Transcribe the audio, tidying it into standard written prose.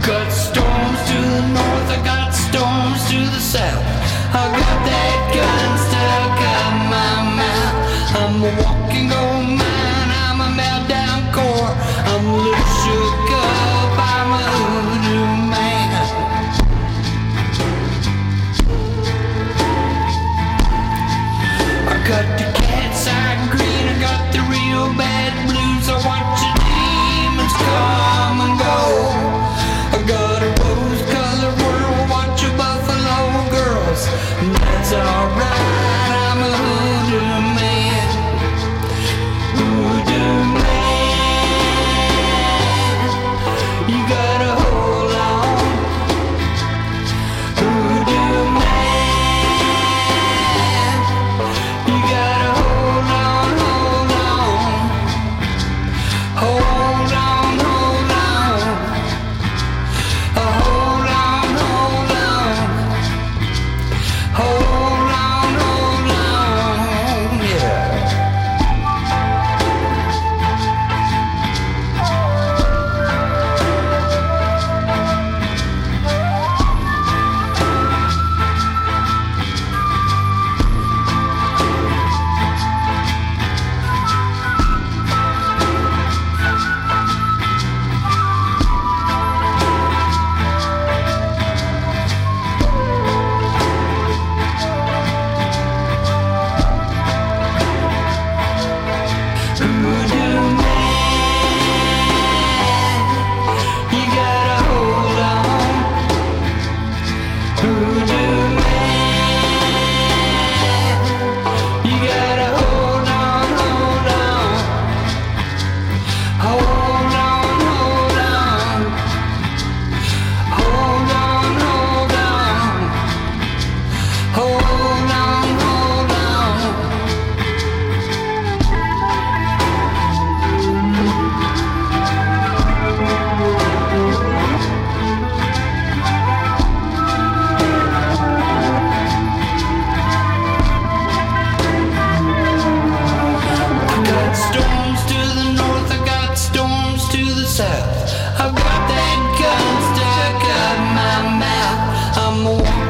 got storms to the north, I got storms to the south. I got that gun stuck up my mouth. I'm a walking gold mine, I'm a meltdown core. I'm a little shook up, I'm a hoodoo man. I got the cat's eye green, I got the real bad blues. I watch the demons come and go. I got a rose-colored world, watch a buffalo girls, and that's alright. I'm a hoodoo man, hoodoo man. You gotta hold on, hoodoo man. You gotta hold on, hold on, hold on, hold on. Hold on, hold on. Hold on, hold on, yeah. Hoodoo man, you gotta hold on. Hoodoo man, you gotta hold on, hold on. Hold on, hold on. Hold on, hold on. Hold on, hold on. I got storms to the north, I got storms to the south. I've got that gun stuck up my mouth. I'm a